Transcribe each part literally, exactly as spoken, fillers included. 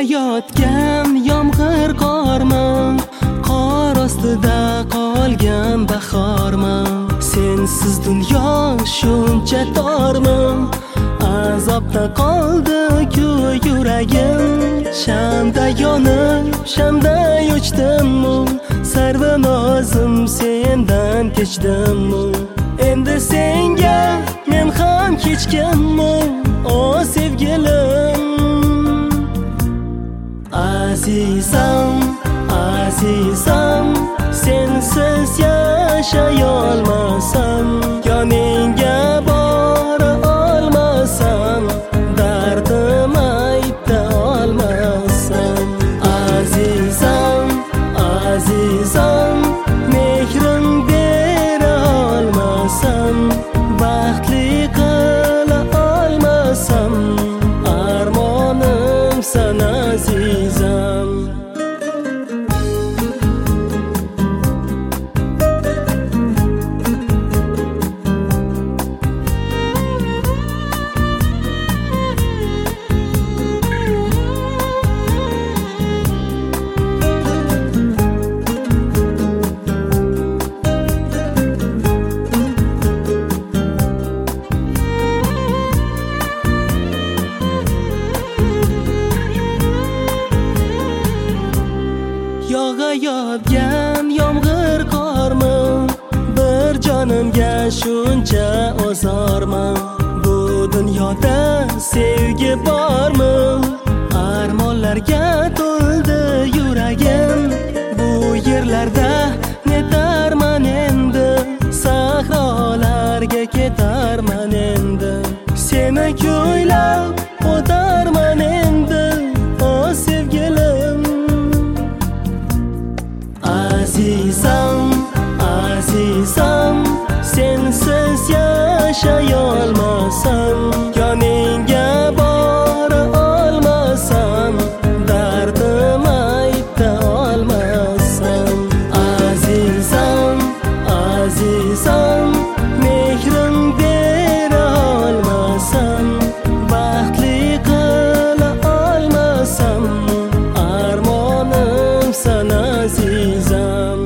Yog'ayotgan yomg'ir qorman, qor ostida qolgan bahorman. Sensiz dunyo shuncha torman, azobda qoldi-ku yuragim. Shamda yonib, shamda yo'chdim-u, sarvinozim sendan kechdim-u. Endi senga men ham kechganmi, o sevgilim. Azizam, azizam, sensiz yashay olmasam, yoningga bora olmasam, dardim ayta olmasam. Azizam, azizam, mehrim bera olmasam, baxtli qila olmasam, armonimsan azizam. Yog'ayotgan yomg'ir qorman, bir jonimga shuncha ozorman. Bu dunyoda sevgi bormi? Armonlarga to'ldi yuragim. Bu yerlarda netarman endi, sahrolarga ketarman endi. Seni kuylab o'tarman endi, o sevgilim. Azizam, azizam, sensiz yashay olmasam, yoningga bora olmasam, dardim ayta olmasam. Azizam, azizam, mehrim bera olmasam, baxtli qila olmasam, armonimsan azizam.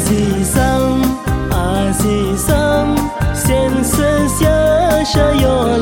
Azizam, azizam, sensiz yashay